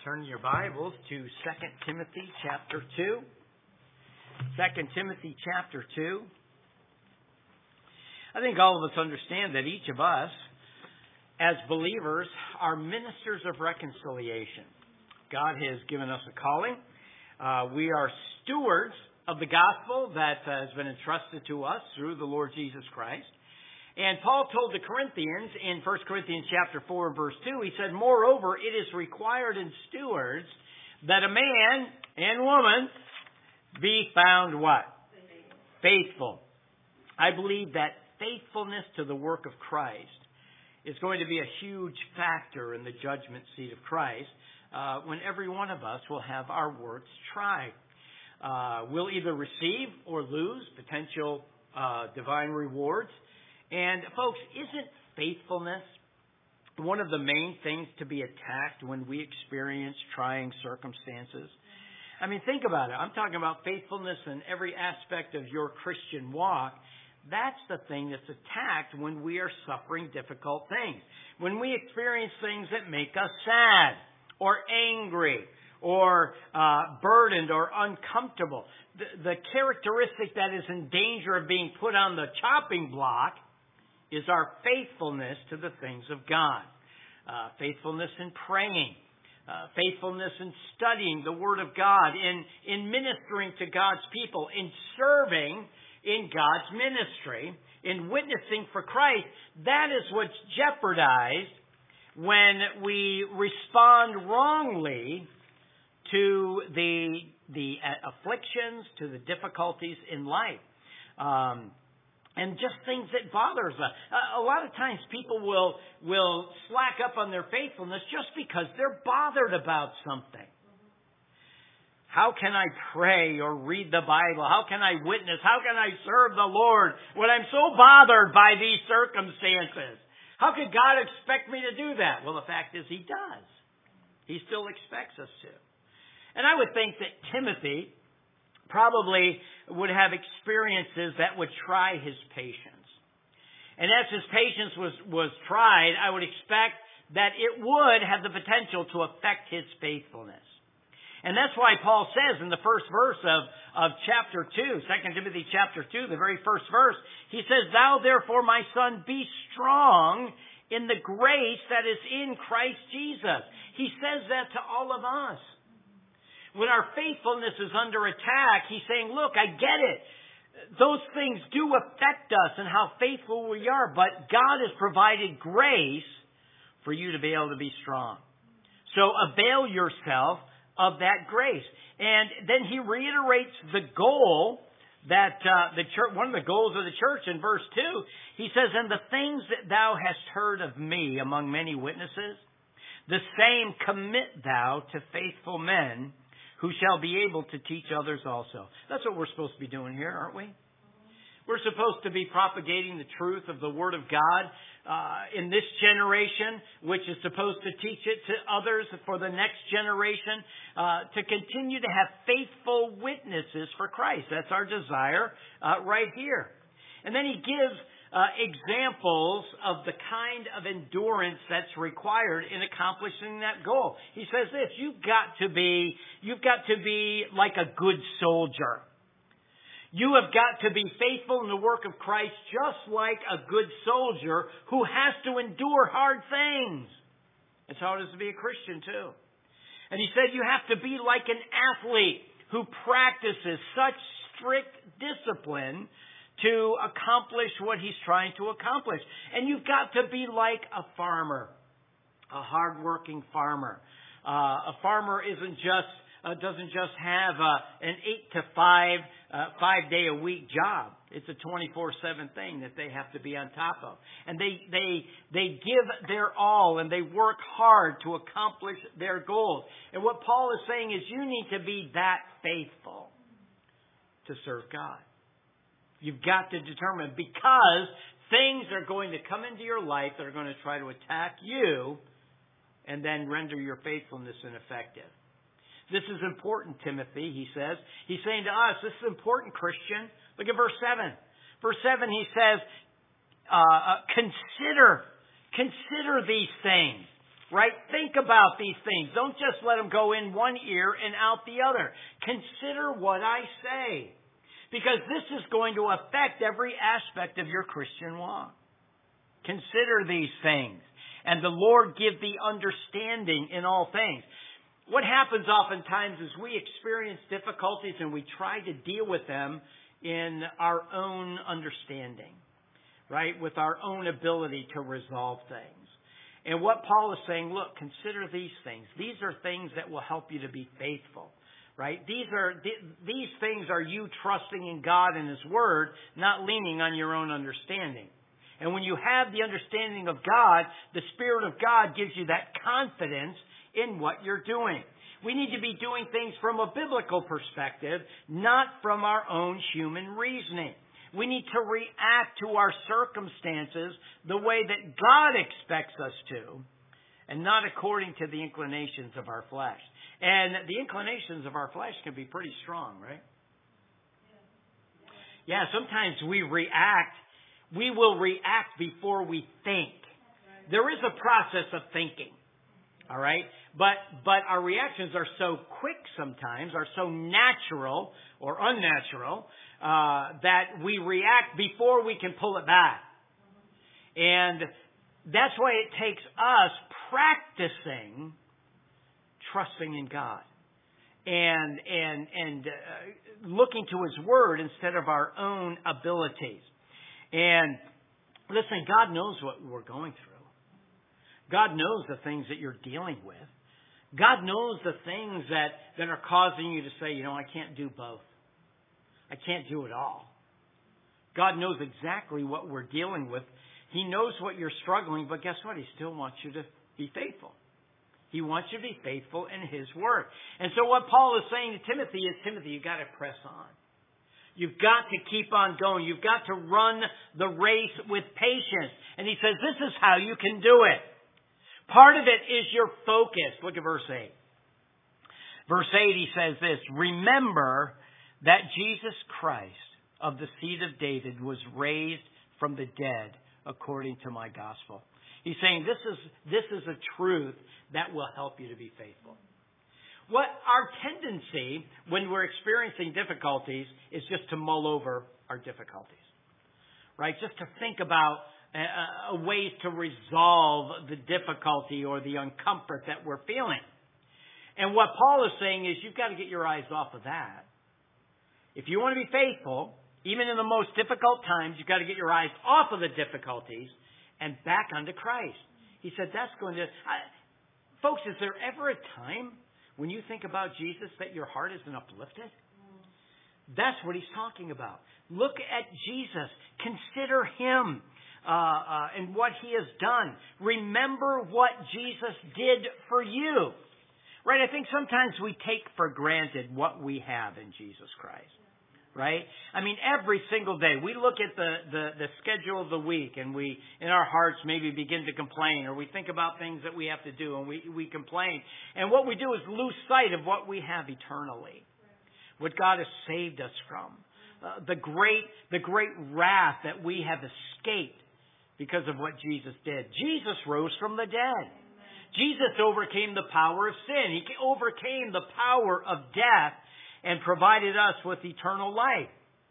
Turn your Bibles to 2 Timothy chapter 2. 2 Timothy chapter 2. I think all of us understand that each of us, as believers, are ministers of reconciliation. God has given us a calling. We are stewards of the gospel that has been entrusted to us through the Lord Jesus Christ. And Paul told the Corinthians in 1 Corinthians chapter 4 and verse 2, he said, "Moreover, it is required in stewards that a man and woman be found" what? Faithful. I believe that faithfulness to the work of Christ is going to be a huge factor in the judgment seat of Christ when every one of us will have our works tried. We'll either receive or lose potential divine rewards. And folks, isn't faithfulness one of the main things to be attacked when we experience trying circumstances? I mean, think about it. I'm talking about faithfulness in every aspect of your Christian walk. That's the thing that's attacked when we are suffering difficult things. When we experience things that make us sad or angry or burdened or uncomfortable. The characteristic that is in danger of being put on the chopping block is our faithfulness to the things of God. Faithfulness in praying. Faithfulness in studying the Word of God. In ministering to God's people. In serving in God's ministry. In witnessing for Christ. That is what's jeopardized when we respond wrongly to the afflictions, to the difficulties in life. And just things that bothers us. A lot of times people will slack up on their faithfulness just because they're bothered about something. How can I pray or read the Bible? How can I witness? How can I serve the Lord when I'm so bothered by these circumstances? How could God expect me to do that? Well, the fact is He does. He still expects us to. And I would think that Timothy probably would have experiences that would try his patience. And as his patience was tried, I would expect that it would have the potential to affect his faithfulness. And that's why Paul says in the first verse of chapter 2, 2 Timothy chapter 2, the very first verse, he says, "Thou therefore, my son, be strong in the grace that is in Christ Jesus." He says that to all of us. When our faithfulness is under attack, he's saying, look, I get it. Those things do affect us and how faithful we are, but God has provided grace for you to be able to be strong. So avail yourself of that grace. And then he reiterates the goal that the church, one of the goals of the church in verse 2, he says, "And the things that thou hast heard of me among many witnesses, the same commit thou to faithful men, who shall be able to teach others also." That's what we're supposed to be doing here, aren't we? We're supposed to be propagating the truth of the Word of God in this generation, which is supposed to teach it to others for the next generation, to continue to have faithful witnesses for Christ. That's our desire right here. And then he gives examples of the kind of endurance that's required in accomplishing that goal. He says this, you've got to be like a good soldier. You have got to be faithful in the work of Christ just like a good soldier who has to endure hard things. That's how it is to be a Christian too. And he said you have to be like an athlete who practices such strict discipline to accomplish what he's trying to accomplish. And you've got to be like a farmer, a hardworking farmer. A farmer doesn't just have an 8 to 5, 5-day-a-week job. It's a 24/7 thing that they have to be on top of. And they give their all and they work hard to accomplish their goals. And what Paul is saying is you need to be that faithful to serve God. You've got to determine, because things are going to come into your life that are going to try to attack you and then render your faithfulness ineffective. This is important, Timothy, he says. He's saying to us, this is important, Christian. Look at verse 7. Verse 7, he says, consider these things. Right? Think about these things. Don't just let them go in one ear and out the other. Consider what I say. Because this is going to affect every aspect of your Christian walk. Consider these things. And the Lord give thee understanding in all things. What happens oftentimes is we experience difficulties and we try to deal with them in our own understanding. Right? With our own ability to resolve things. And what Paul is saying, look, consider these things. These are things that will help you to be faithful. Right? These things are you trusting in God and His Word, not leaning on your own understanding. And when you have the understanding of God, the Spirit of God gives you that confidence in what you're doing. We need to be doing things from a biblical perspective, not from our own human reasoning. We need to react to our circumstances the way that God expects us to, and not according to the inclinations of our flesh. And the inclinations of our flesh can be pretty strong, right? Yeah, sometimes we react. We will react before we think. There is a process of thinking, all right? But our reactions are so quick sometimes, are so natural or unnatural, that we react before we can pull it back. And that's why it takes us practicing trusting in God and looking to His Word instead of our own abilities. And listen, God knows what we're going through. God knows the things that you're dealing with. God knows the things that are causing you to say, I can't do both. I can't do it all. God knows exactly what we're dealing with. He knows what you're struggling, but guess what? He still wants you to be faithful. He wants you to be faithful in His Word. And so what Paul is saying to Timothy is, Timothy, you've got to press on. You've got to keep on going. You've got to run the race with patience. And he says, this is how you can do it. Part of it is your focus. Look at verse 8. Verse 8, he says this, remember that Jesus Christ of the seed of David was raised from the dead according to my gospel. He's saying this is a truth that will help you to be faithful. What our tendency when we're experiencing difficulties is just to mull over our difficulties, right? Just to think about ways to resolve the difficulty or the uncomfort that we're feeling. And what Paul is saying is you've got to get your eyes off of that. If you want to be faithful, even in the most difficult times, you've got to get your eyes off of the difficulties and back onto Christ. He said that's going to... folks, is there ever a time when you think about Jesus that your heart isn't uplifted? That's what he's talking about. Look at Jesus. Consider Him and what He has done. Remember what Jesus did for you. Right? I think sometimes we take for granted what we have in Jesus Christ. Right? I mean, every single day we look at the schedule of the week and we, in our hearts, maybe begin to complain, or we think about things that we have to do and we complain. And what we do is lose sight of what we have eternally, what God has saved us from, the great wrath that we have escaped because of what Jesus did. Jesus rose from the dead. Jesus overcame the power of sin. He overcame the power of death and provided us with eternal life.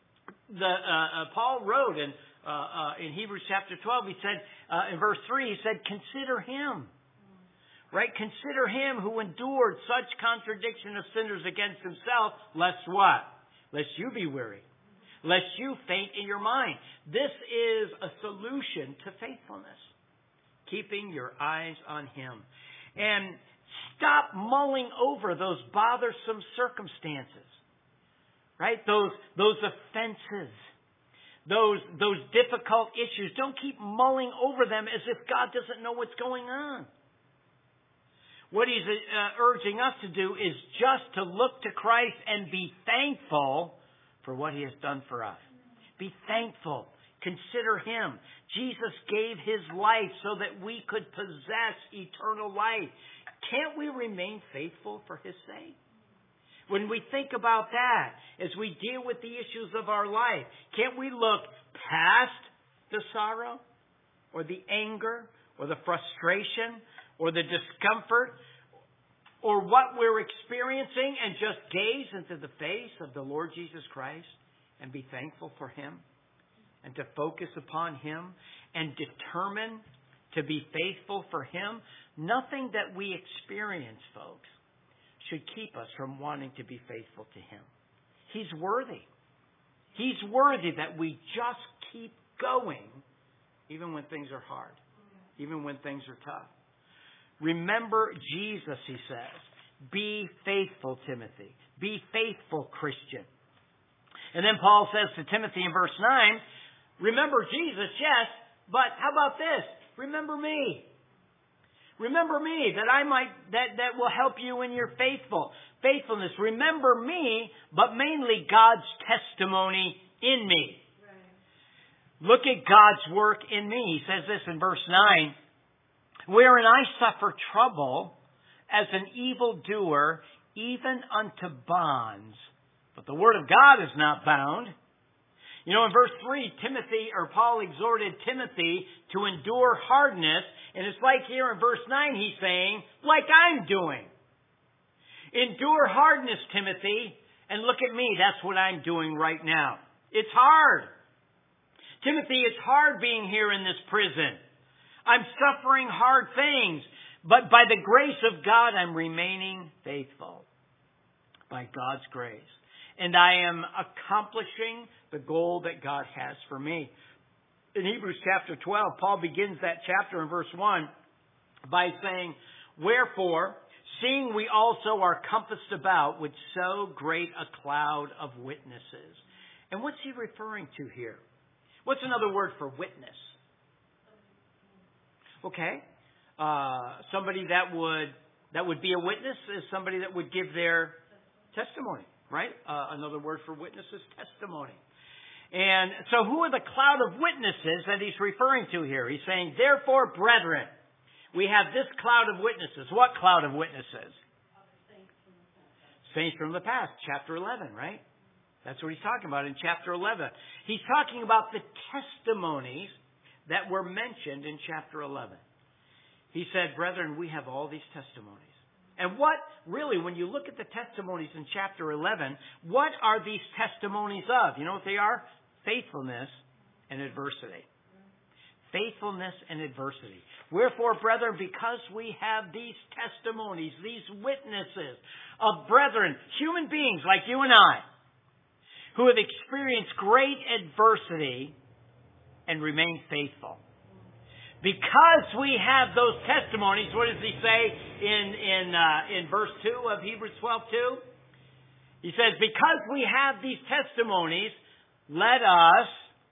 Paul wrote in Hebrews chapter 12, he said, in verse 3, he said, consider Him. Right? Consider Him who endured such contradiction of sinners against Himself, lest what? Lest you be weary. Lest you faint in your mind. This is a solution to faithfulness. Keeping your eyes on Him. And stop mulling over those bothersome circumstances, right? Those offenses, those difficult issues. Don't keep mulling over them as if God doesn't know what's going on. What He's urging us to do is just to look to Christ and be thankful for what He has done for us. Be thankful. Consider Him. Jesus gave His life so that we could possess eternal life. Can't we remain faithful for His sake? When we think about that, as we deal with the issues of our life, can't we look past the sorrow or the anger or the frustration or the discomfort or what we're experiencing and just gaze into the face of the Lord Jesus Christ and be thankful for Him and to focus upon Him and determine to be faithful for Him, nothing that we experience, folks, should keep us from wanting to be faithful to Him. He's worthy. He's worthy that we just keep going even when things are hard, even when things are tough. Remember Jesus, he says. Be faithful, Timothy. Be faithful, Christian. And then Paul says to Timothy in verse 9, remember Jesus, yes, but how about this? Remember me. Remember me, that will help you in your faithfulness. Remember me, but mainly God's testimony in me. Right. Look at God's work in me. He says this in verse 9. Wherein I suffer trouble as an evildoer, even unto bonds. But the word of God is not bound. You know, in verse 3, Paul exhorted Timothy to endure hardness. And it's like here in verse 9, he's saying, like I'm doing. Endure hardness, Timothy. And look at me, that's what I'm doing right now. It's hard. Timothy, it's hard being here in this prison. I'm suffering hard things, but by the grace of God, I'm remaining faithful. By God's grace. And I am accomplishing the goal that God has for me. In Hebrews chapter 12, Paul begins that chapter in verse 1 by saying, wherefore, seeing we also are compassed about with so great a cloud of witnesses. And what's he referring to here? What's another word for witness? Okay. Somebody that would be a witness is somebody that would give their testimony, right? Another word for witness is testimony. And so who are the cloud of witnesses that he's referring to here? He's saying, therefore, brethren, we have this cloud of witnesses. What cloud of witnesses? Saints from the past, chapter 11, right? That's what he's talking about in chapter 11. He's talking about the testimonies that were mentioned in chapter 11. He said, brethren, we have all these testimonies. And what, really, when you look at the testimonies in chapter 11, what are these testimonies of? You know what they are? Faithfulness and adversity. Faithfulness and adversity. Wherefore, brethren, because we have these testimonies, these witnesses of brethren, human beings like you and I, who have experienced great adversity and remain faithful. Because we have those testimonies, what does he say in verse 2 of Hebrews 12:2? He says, because we have these testimonies, let us,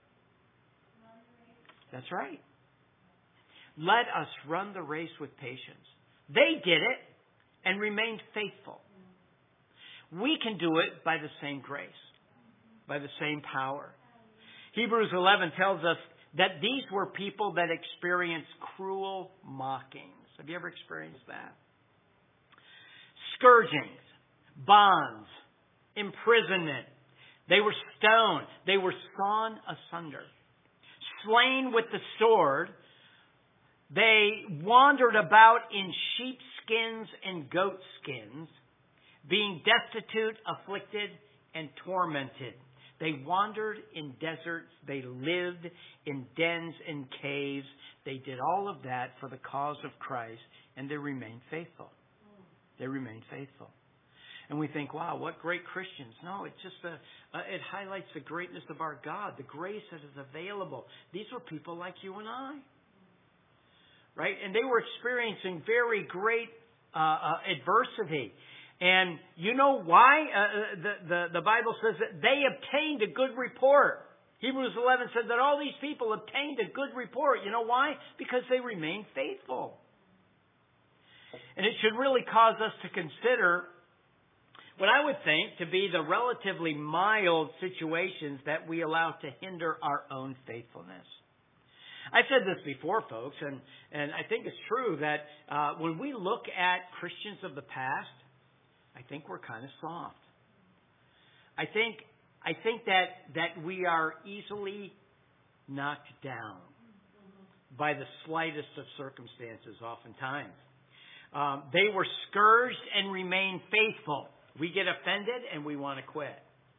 that's right, let us run the race with patience. They did it and remained faithful. We can do it by the same grace, by the same power. Hebrews 11 tells us that these were people that experienced cruel mockings. Have you ever experienced that? Scourgings, bonds, imprisonment. They were stoned. They were sawn asunder. Slain with the sword. They wandered about in sheepskins and goat skins, being destitute, afflicted, and tormented. They wandered in deserts. They lived in dens and caves. They did all of that for the cause of Christ, and they remained faithful. They remained faithful. And we think, wow, what great Christians. No, it just it highlights the greatness of our God, the grace that is available. These were people like you and I, right? And they were experiencing very great adversity. And you know why? The Bible says that they obtained a good report. Hebrews 11 said that all these people obtained a good report. You know why? Because they remained faithful. And it should really cause us to consider what I would think to be the relatively mild situations that we allow to hinder our own faithfulness. I've said this before, folks, and I think it's true that when we look at Christians of the past, I think we're kind of soft. I think that we are easily knocked down by the slightest of circumstances oftentimes. They were scourged and remained faithful. We get offended and we want to quit.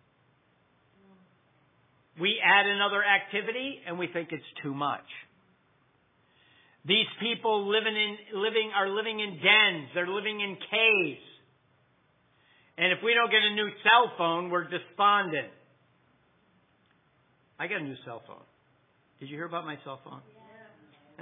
We add another activity and we think it's too much. These people are living in dens. They're living in caves. And if we don't get a new cell phone, we're despondent. I got a new cell phone. Did you hear about my cell phone? Yeah.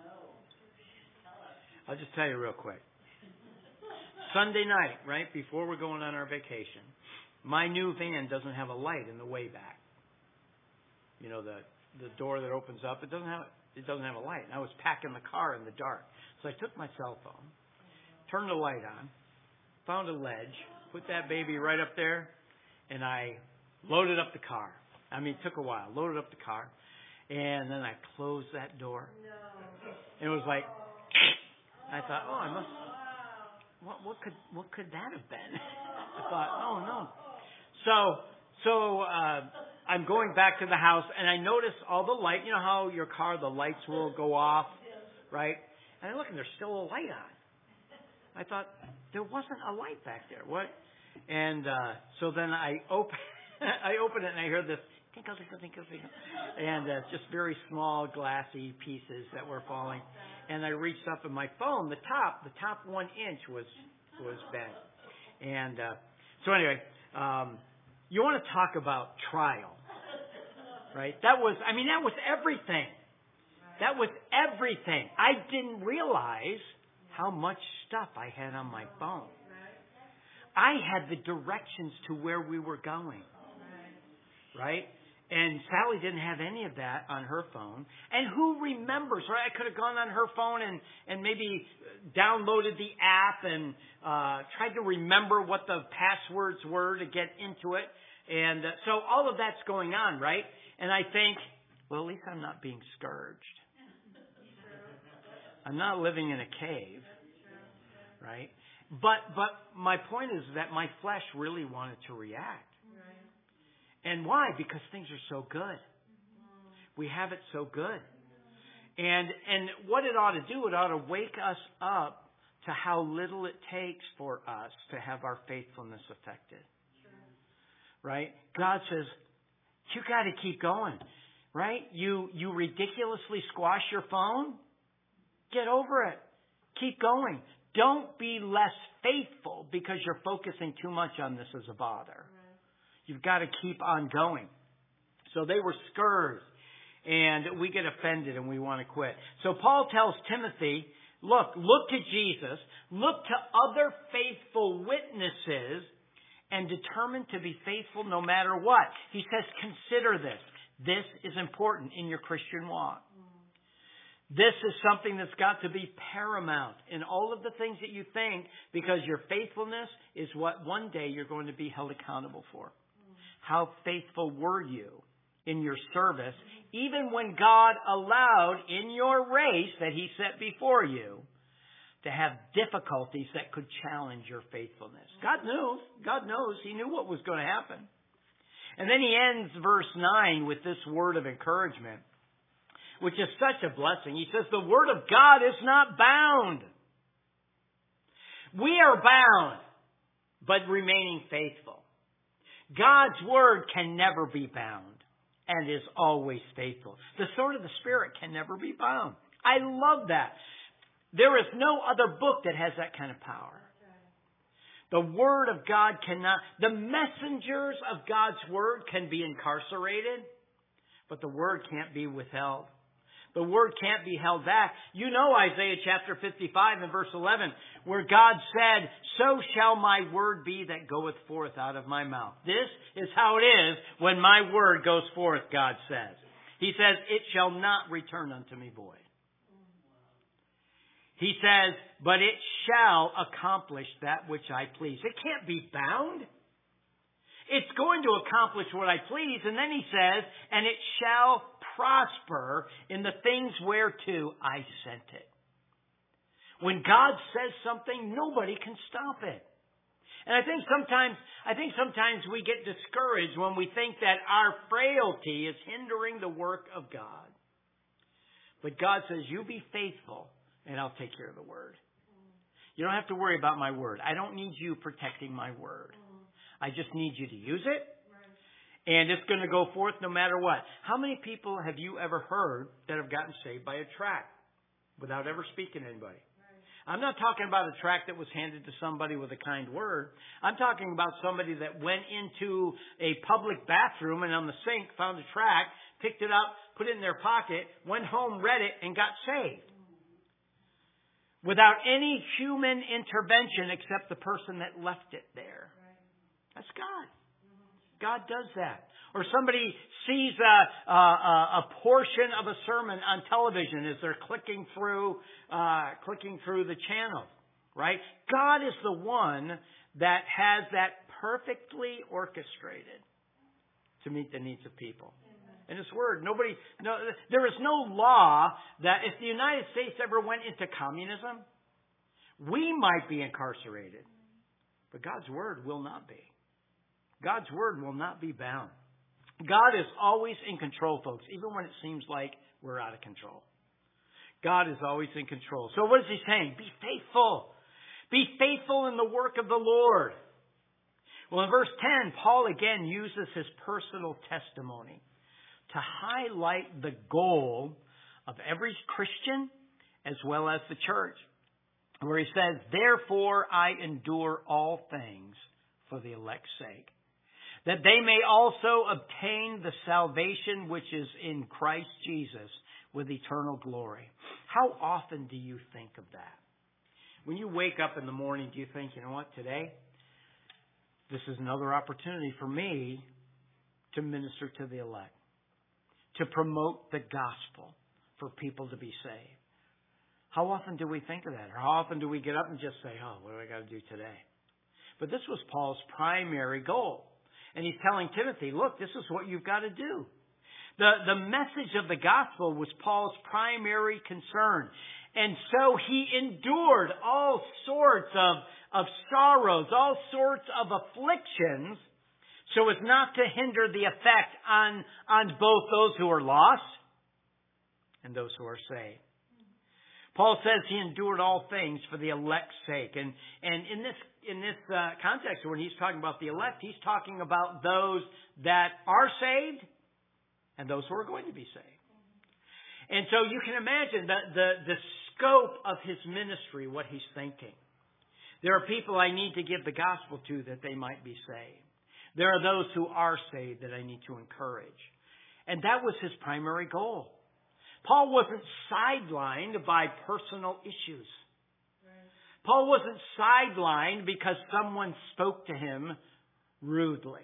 I'll just tell you real quick. Sunday night, right before we're going on our vacation, my new van doesn't have a light in the way back. You know, the door that opens up, it doesn't have a light. And I was packing the car in the dark. So I took my cell phone, turned the light on, found a ledge, put that baby right up there, and I loaded up the car. I mean, it took a while. Loaded up the car. And then I closed that door. And it was like, I thought, oh, I must, what could that have been? I thought, oh, no. So I'm going back to the house, and I notice all the light. You know how your car, the lights will go off, right? And I look, and there's still a light on. I thought, there wasn't a light back there. What? And so then I open it, and I hear this tinkle, tinkle, tinkle, tinkle. And just very small, glassy pieces that were falling. And I reached up, and my phone, the top 1 inch was bent. And so anyway, you want to talk about trial, right? That was everything. That was everything. I didn't realize how much stuff I had on my phone. I had the directions to where we were going, right? And Sally didn't have any of that on her phone. And who remembers, right? I could have gone on her phone and maybe downloaded the app and tried to remember what the passwords were to get into it. And so all of that's going on, right? And I think, well, at least I'm not being scourged. I'm not living in a cave, right? But my point is that my flesh really wanted to react. And why? Because things are so good. We have it so good. And what it ought to do, it ought to wake us up to how little it takes for us to have our faithfulness affected. Right? God says, you got to keep going. Right? You ridiculously squash your phone. Get over it. Keep going. Don't be less faithful because you're focusing too much on this as a bother. You've got to keep on going. So they were scourged, and we get offended and we want to quit. So Paul tells Timothy, look to Jesus, look to other faithful witnesses, and determine to be faithful no matter what. He says, consider this. This is important in your Christian walk. This is something that's got to be paramount in all of the things that you think, because your faithfulness is what one day you're going to be held accountable for. How faithful were you in your service, even when God allowed in your race that He set before you to have difficulties that could challenge your faithfulness? God knew. God knows. He knew what was going to happen. And then he ends verse 9 with this word of encouragement, which is such a blessing. He says, the word of God is not bound. We are bound, but remaining faithful. God's word can never be bound and is always faithful. The sword of the Spirit can never be bound. I love that. There is no other book that has that kind of power. The word of God cannot. The messengers of God's word can be incarcerated, but the word can't be withheld. The word can't be held back. You know Isaiah chapter 55 and verse 11, where God said, so shall my word be that goeth forth out of my mouth. This is how it is when my word goes forth, God says. He says, it shall not return unto me void. He says, but it shall accomplish that which I please. It can't be bound. It's going to accomplish what I please. And then he says, and it shall prosper in the things whereto I sent it. When God says something, nobody can stop it. And I think sometimes we get discouraged when we think that our frailty is hindering the work of God. But God says, you be faithful and I'll take care of the word. You don't have to worry about my word. I don't need you protecting my word. I just need you to use it. And it's going to go forth no matter what. How many people have you ever heard that have gotten saved by a tract without ever speaking to anybody? I'm not talking about a tract that was handed to somebody with a kind word. I'm talking about somebody that went into a public bathroom and on the sink found a tract, picked it up, put it in their pocket, went home, read it, and got saved. Without any human intervention except the person that left it there. That's God. God does that. Or somebody sees a portion of a sermon on television as they're clicking through the channel, right? God is the one that has that perfectly orchestrated to meet the needs of people. In His Word, there is no law that if the United States ever went into communism, we might be incarcerated, but God's Word will not be. God's Word will not be bound. God is always in control, folks, even when it seems like we're out of control. God is always in control. So what is He saying? Be faithful. Be faithful in the work of the Lord. Well, in verse 10, Paul again uses his personal testimony to highlight the goal of every Christian as well as the church, where he says, "Therefore I endure all things for the elect's sake, that they may also obtain the salvation which is in Christ Jesus with eternal glory." How often do you think of that? When you wake up in the morning, do you think, you know what, today, this is another opportunity for me to minister to the elect, to promote the gospel for people to be saved? How often do we think of that? Or how often do we get up and just say, oh, what do I got to do today? But this was Paul's primary goal. And he's telling Timothy, look, this is what you've got to do. The message of the gospel was Paul's primary concern. And so he endured all sorts of sorrows, all sorts of afflictions, so as not to hinder the effect on both those who are lost and those who are saved. Paul says he endured all things for the elect's sake. And in this context, when he's talking about the elect, he's talking about those that are saved and those who are going to be saved. And so you can imagine the scope of his ministry, what he's thinking. There are people I need to give the gospel to that they might be saved. There are those who are saved that I need to encourage. And that was his primary goal. Paul wasn't sidelined by personal issues. Paul wasn't sidelined because someone spoke to him rudely.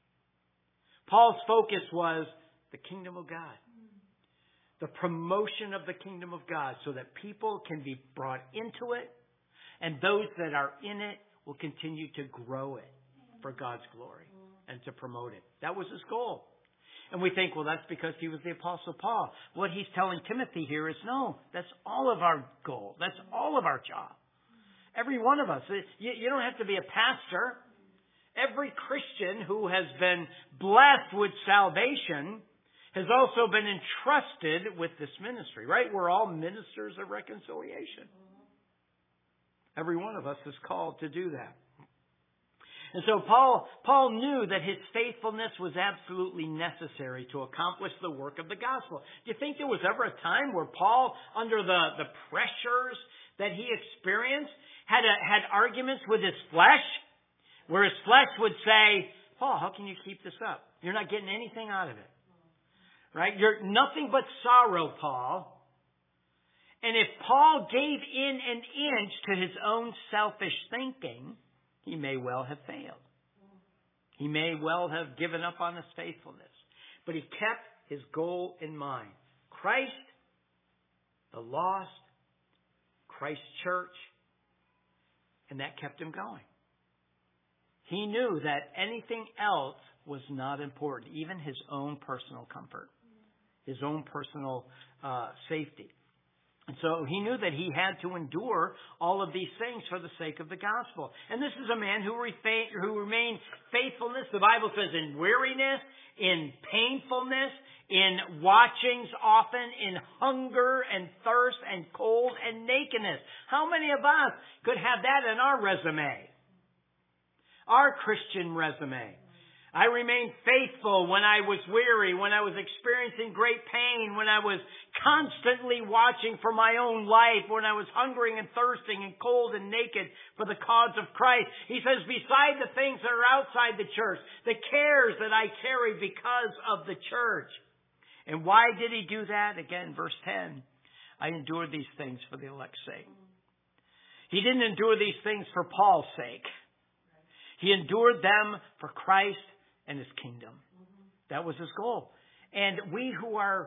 Paul's focus was the kingdom of God. The promotion of the kingdom of God so that people can be brought into it and those that are in it will continue to grow it for God's glory and to promote it. That was his goal. And we think, well, that's because he was the Apostle Paul. What he's telling Timothy here is, no, that's all of our goal. That's all of our job. Every one of us. You don't have to be a pastor. Every Christian who has been blessed with salvation has also been entrusted with this ministry, right? We're all ministers of reconciliation. Every one of us is called to do that. And so Paul knew that his faithfulness was absolutely necessary to accomplish the work of the gospel. Do you think there was ever a time where Paul, under the pressures that he experienced, had arguments with his flesh? Where his flesh would say, Paul, how can you keep this up? You're not getting anything out of it. Right? You're nothing but sorrow, Paul. And if Paul gave in an inch to his own selfish thinking, he may well have failed. He may well have given up on his faithfulness. But he kept his goal in mind. Christ, the lost, Christ's church, and that kept him going. He knew that anything else was not important, even his own personal comfort, his own personal safety. And so he knew that he had to endure all of these things for the sake of the gospel. And this is a man who remained faithfulness. The Bible says in weariness, in painfulness, in watchings often, in hunger and thirst and cold and nakedness. How many of us could have that in our resume? Our Christian resume. I remained faithful when I was weary, when I was experiencing great pain, when I was constantly watching for my own life, when I was hungering and thirsting and cold and naked for the cause of Christ. He says, beside the things that are outside the church, the cares that I carry because of the church. And why did he do that? Again, verse 10, I endured these things for the elect's sake. He didn't endure these things for Paul's sake. He endured them for Christ and His kingdom. That was his goal. And we who are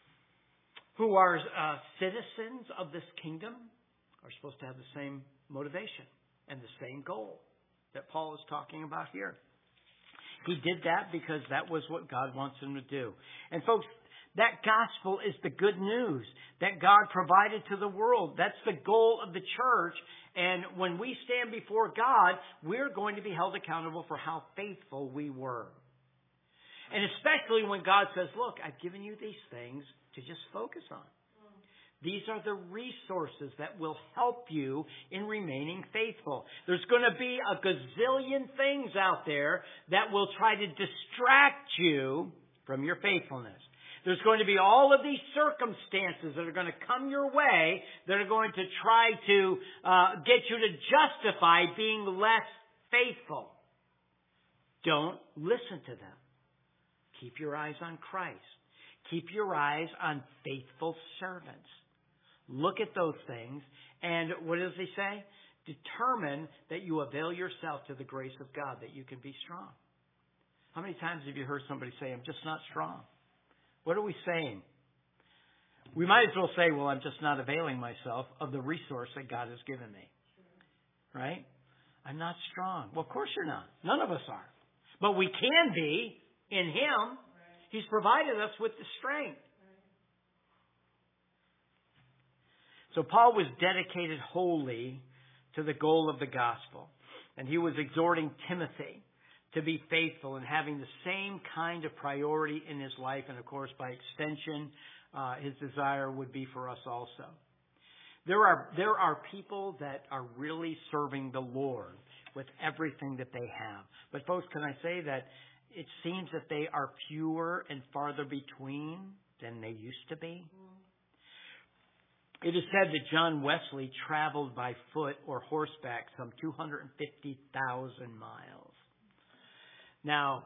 citizens of this kingdom are supposed to have the same motivation and the same goal that Paul is talking about here. He did that because that was what God wants him to do. And folks, that gospel is the good news that God provided to the world. That's the goal of the church. And when we stand before God, we're going to be held accountable for how faithful we were. And especially when God says, look, I've given you these things to just focus on. These are the resources that will help you in remaining faithful. There's going to be a gazillion things out there that will try to distract you from your faithfulness. There's going to be all of these circumstances that are going to come your way that are going to try to get you to justify being less faithful. Don't listen to them. Keep your eyes on Christ. Keep your eyes on faithful servants. Look at those things, and what does he say? Determine that you avail yourself to the grace of God, that you can be strong. How many times have you heard somebody say, I'm just not strong? What are we saying? We might as well say, well, I'm just not availing myself of the resource that God has given me. Right? I'm not strong. Well, of course you're not. None of us are. But we can be in Him. He's provided us with the strength. So Paul was dedicated wholly to the goal of the gospel. And he was exhorting Timothy to be faithful and having the same kind of priority in his life. And of course, by extension, his desire would be for us also. There are people that are really serving the Lord with everything that they have. But folks, can I say that it seems that they are fewer and farther between than they used to be? It is said that John Wesley traveled by foot or horseback some 250,000 miles. Now,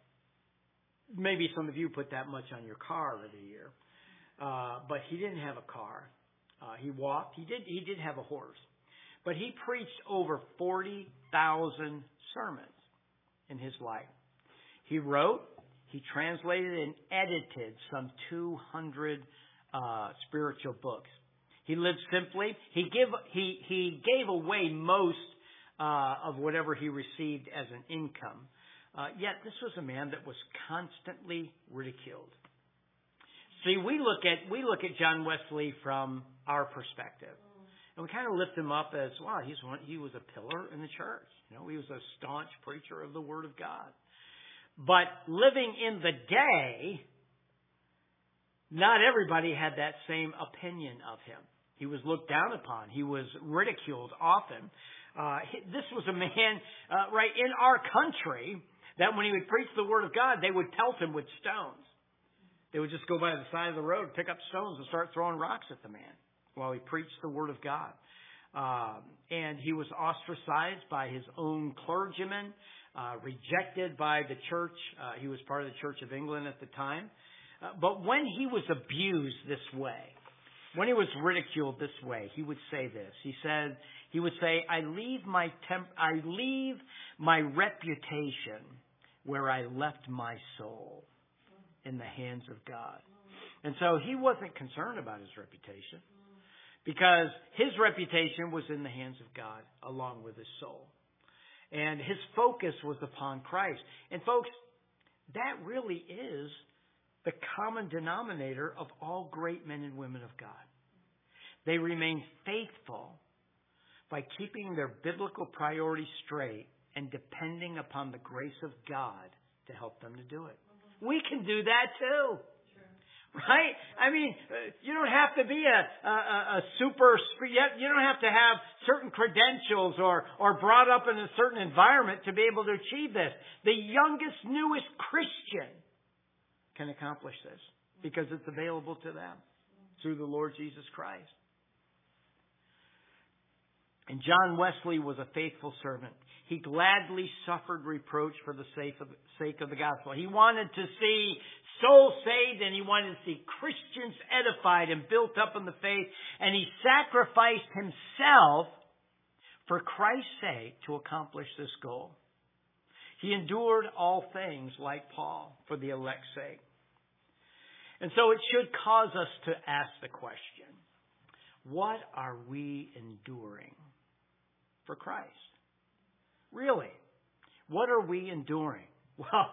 maybe some of you put that much on your car every year. But he didn't have a car. He walked. He did have a horse. But he preached over 40,000 sermons in his life. He wrote, he translated and edited some 200 spiritual books. He lived simply. He gave away most of whatever he received as an income. Yet this was a man that was constantly ridiculed. See, we look at John Wesley from our perspective, and we kind of lift him up as, wow, he was a pillar in the church. You know, he was a staunch preacher of the Word of God. But living in the day, not everybody had that same opinion of him. He was looked down upon. He was ridiculed often. This was a man right in our country that when he would preach the Word of God, they would pelt him with stones. They would just go by the side of the road, pick up stones, and start throwing rocks at the man while he preached the Word of God. And he was ostracized by his own clergymen, rejected by the church. He was part of the Church of England at the time. But when he was abused this way, when he was ridiculed this way, he would say this. He would say, I leave my reputation where I left my soul, in the hands of God. And so he wasn't concerned about his reputation, because his reputation was in the hands of God along with his soul. And his focus was upon Christ. And folks, that really is the common denominator of all great men and women of God. They remain faithful by keeping their biblical priorities straight and depending upon the grace of God to help them to do it. We can do that too. Right? I mean, you don't have to be a super, you don't have to have certain credentials or brought up in a certain environment to be able to achieve this. The youngest, newest Christian can accomplish this because it's available to them through the Lord Jesus Christ. And John Wesley was a faithful servant. He gladly suffered reproach for the sake of the gospel. He wanted to see souls saved, and he wanted to see Christians edified and built up in the faith. And he sacrificed himself for Christ's sake to accomplish this goal. He endured all things like Paul for the elect's sake. And so it should cause us to ask the question, what are we enduring for Christ? Really? What are we enduring? Well,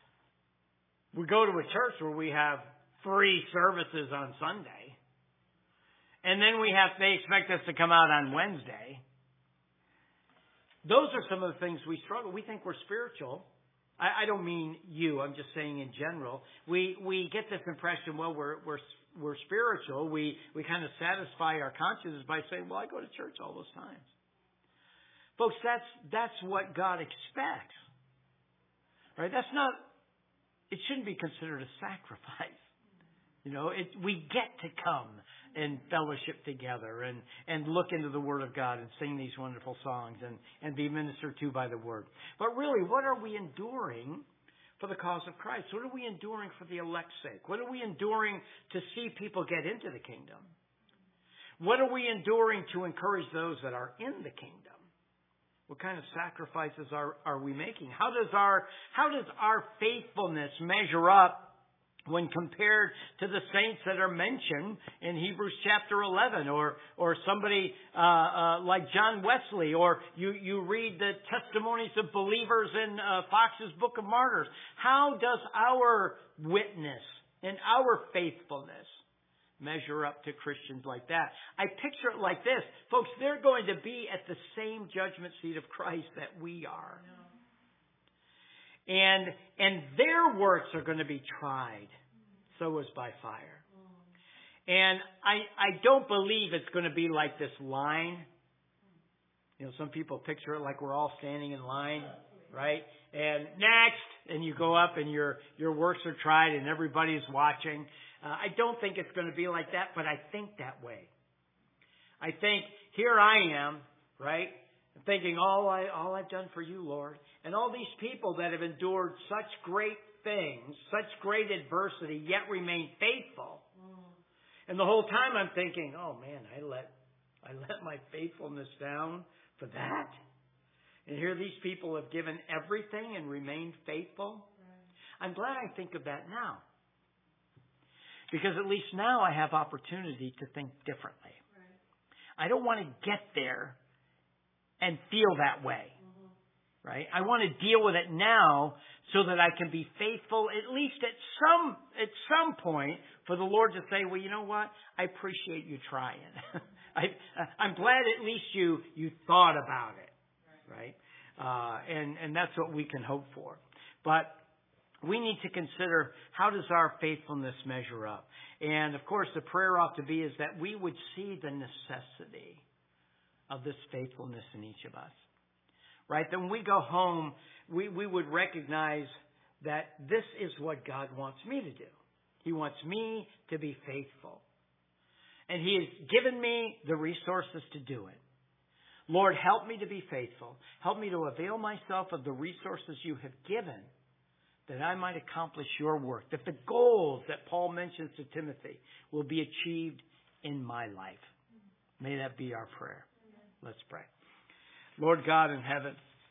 we go to a church where we have free services on Sunday. And then they expect us to come out on Wednesday. Those are some of the things we struggle. We think we're spiritual. I don't mean you. I'm just saying in general. We get this impression, well, we're spiritual. We kind of satisfy our consciences by saying, well, I go to church all those times. Folks, that's what God expects. Right? It shouldn't be considered a sacrifice. You know, we get to come and fellowship together and look into the Word of God and sing these wonderful songs and be ministered to by the Word. But really, what are we enduring for the cause of Christ? What are we enduring for the elect's sake? What are we enduring to see people get into the kingdom? What are we enduring to encourage those that are in the kingdom? What kind of sacrifices are we making? How does our faithfulness measure up when compared to the saints that are mentioned in Hebrews chapter 11, or somebody like John Wesley, or you read the testimonies of believers in Fox's Book of Martyrs? How does our witness and our faithfulness measure up to Christians like that? I picture it like this. Folks, they're going to be at the same judgment seat of Christ that we are. And their works are going to be tried. So as by fire. And I don't believe it's going to be like this line. You know, some people picture it like we're all standing in line, right? And next, and you go up and your works are tried and everybody's watching. I don't think it's going to be like that, but I think that way. I think, here I am, right? Thinking, all I've done for you, Lord. And all these people that have endured such great things, such great adversity, yet remain faithful. And the whole time I'm thinking, oh man, I let my faithfulness down for that. And here these people have given everything and remained faithful. Right. I'm glad I think of that now. Because at least now I have opportunity to think differently. Right. I don't want to get there and feel that way. Right? I want to deal with it now so that I can be faithful at least at some point for the Lord to say, well, you know what? I appreciate you trying. I'm glad at least you thought about it. Right? And that's what we can hope for. But we need to consider, how does our faithfulness measure up? And of course, the prayer ought to be is that we would see the necessity of this faithfulness in each of us. Right? Then when we go home, we would recognize that this is what God wants me to do. He wants me to be faithful. And He has given me the resources to do it. Lord, help me to be faithful. Help me to avail myself of the resources you have given that I might accomplish your work. That the goals that Paul mentions to Timothy will be achieved in my life. May that be our prayer. Let's pray. Lord God in heaven,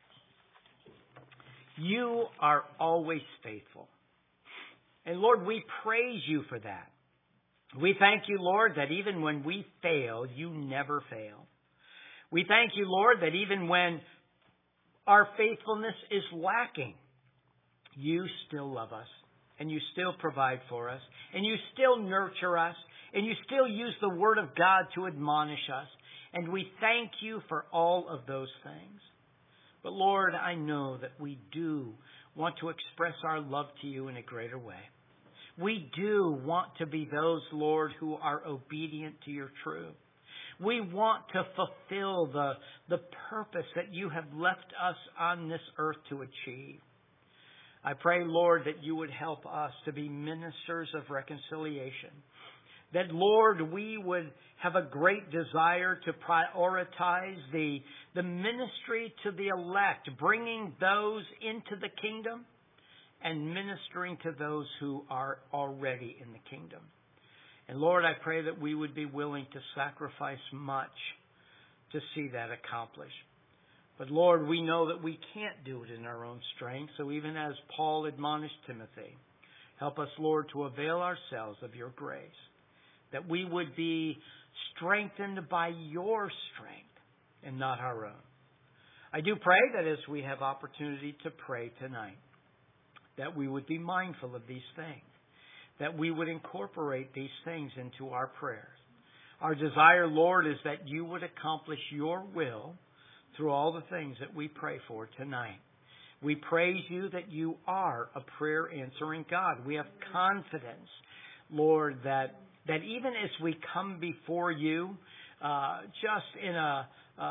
you are always faithful. And Lord, we praise you for that. We thank you, Lord, that even when we fail, you never fail. We thank you, Lord, that even when our faithfulness is lacking, you still love us, and you still provide for us, and you still nurture us, And you still use the Word of God to admonish us. And we thank you for all of those things. But Lord, I know that we do want to express our love to you in a greater way. We do want to be those, Lord, who are obedient to your truth. We want to fulfill the purpose that you have left us on this earth to achieve. I pray, Lord, that you would help us to be ministers of reconciliation. That, Lord, we would have a great desire to prioritize the ministry to the elect, bringing those into the kingdom and ministering to those who are already in the kingdom. And Lord, I pray that we would be willing to sacrifice much to see that accomplished. But Lord, we know that we can't do it in our own strength. So even as Paul admonished Timothy, help us, Lord, to avail ourselves of your grace, that we would be strengthened by your strength and not our own. I do pray that as we have opportunity to pray tonight, that we would be mindful of these things, that we would incorporate these things into our prayers. Our desire, Lord, is that you would accomplish your will through all the things that we pray for tonight. We praise you that you are a prayer answering God. We have confidence, Lord, that even as we come before you, just in a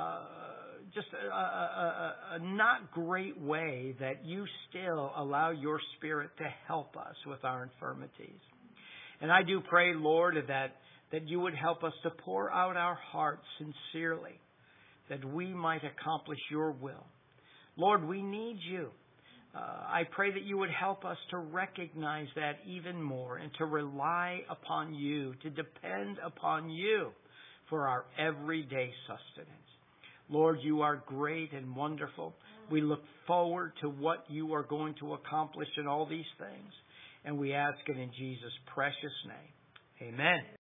not great way, that you still allow your Spirit to help us with our infirmities. And I do pray, Lord, that you would help us to pour out our hearts sincerely, that we might accomplish your will. Lord, we need you. I pray that you would help us to recognize that even more and to rely upon you, to depend upon you for our everyday sustenance. Lord, you are great and wonderful. We look forward to what you are going to accomplish in all these things. And we ask it in Jesus' precious name. Amen.